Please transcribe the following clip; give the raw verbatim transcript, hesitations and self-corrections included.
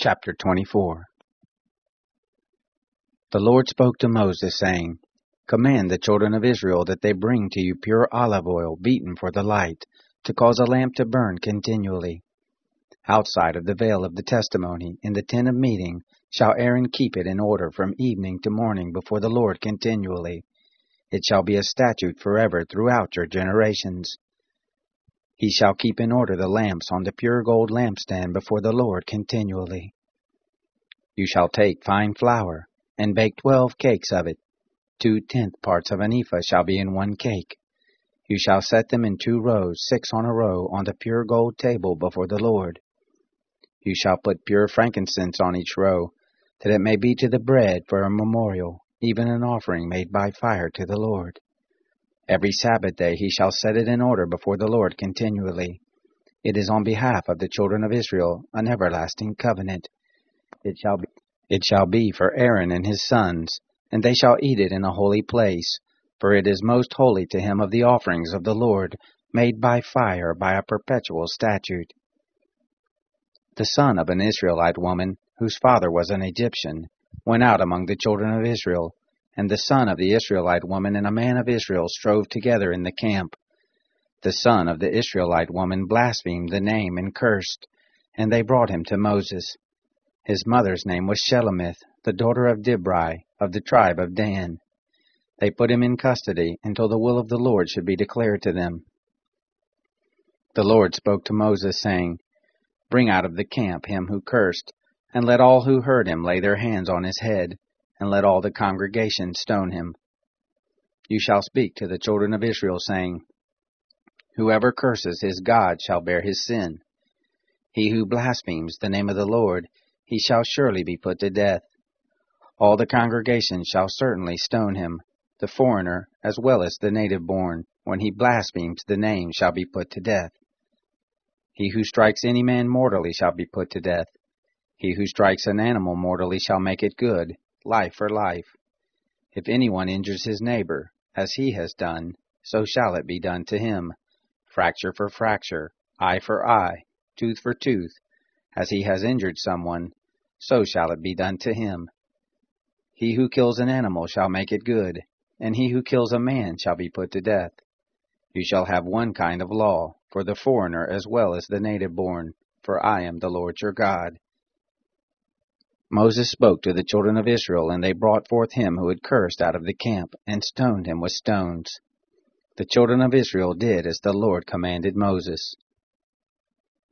Chapter twenty-four. The Lord spoke to Moses, saying, Command the children of Israel that they bring to you pure olive oil beaten for the light, to cause a lamp to burn continually. Outside of the veil of the testimony, in the tent of meeting, shall Aaron keep it in order from evening to morning before the Lord continually. It shall be a statute forever throughout your generations. He shall keep in order the lamps on the pure gold lampstand before the Lord continually. You shall take fine flour, and bake twelve cakes of it. Two tenth parts of an ephah shall be in one cake. You shall set them in two rows, six on a row, on the pure gold table before the Lord. You shall put pure frankincense on each row, that it may be to the bread for a memorial, even an offering made by fire to the Lord. Every Sabbath day he shall set it in order before the Lord continually. It is on behalf of the children of Israel an everlasting covenant. It shall be, it shall be for Aaron and his sons, and they shall eat it in a holy place, for it is most holy to him of the offerings of the Lord, made by fire by a perpetual statute. The son of an Israelite woman, whose father was an Egyptian, went out among the children of Israel, and the son of the Israelite woman and a man of Israel strove together in the camp. The son of the Israelite woman blasphemed the name and cursed, and they brought him to Moses. His mother's name was Shelemith, the daughter of Dibri, of the tribe of Dan. They put him in custody until the will of the Lord should be declared to them. The Lord spoke to Moses, saying, Bring out of the camp him who cursed, and let all who heard him lay their hands on his head, and let all the congregation stone him. You shall speak to the children of Israel, saying, Whoever curses his God shall bear his sin. He who blasphemes the name of the Lord, he shall surely be put to death. All the congregation shall certainly stone him. The foreigner, as well as the native born, when he blasphemes the name, shall be put to death. He who strikes any man mortally shall be put to death. He who strikes an animal mortally shall make it good, life for life. If anyone injures his neighbor, as he has done, so shall it be done to him. Fracture for fracture, eye for eye, tooth for tooth. As he has injured someone, so shall it be done to him. He who kills an animal shall make it good, and he who kills a man shall be put to death. You shall have one kind of law, for the foreigner as well as the native born, for I am the Lord your God. Moses spoke to the children of Israel, and they brought forth him who had cursed out of the camp, and stoned him with stones. The children of Israel did as the Lord commanded Moses.